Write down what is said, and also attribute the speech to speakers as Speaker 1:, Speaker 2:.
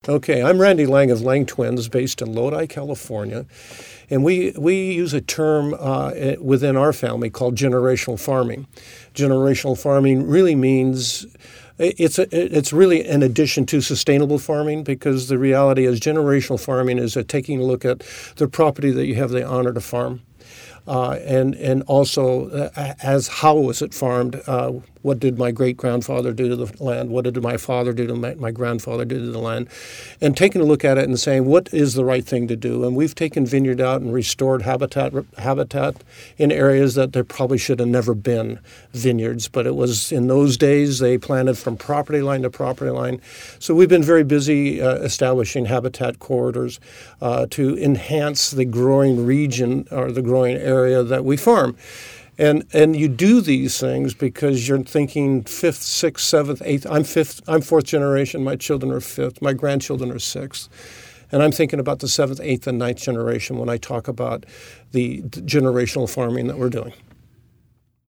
Speaker 1: Okay, I'm Randy Lang of Lang Twins, based in Lodi, California, and we use a term within our family called generational farming. Generational farming really means it's really an addition to sustainable farming, because the reality is generational farming is taking a look at the property that you have the honor to farm. And also as how was it farmed? What did my great-grandfather do to the land? What did my father do to my grandfather do to the land? And taking a look at it and saying, what is the right thing to do? And we've taken vineyard out and restored habitat in areas that there probably should have never been vineyards. But it was, in those days, they planted from property line to property line. So we've been very busy establishing habitat corridors to enhance the growing region or the growing area that we farm. And you do these things because you're thinking fifth, sixth, seventh, eighth. I'm fourth generation. My children are fifth. My grandchildren are sixth. And I'm thinking about the seventh, eighth, and ninth generation when I talk about the generational farming that we're doing.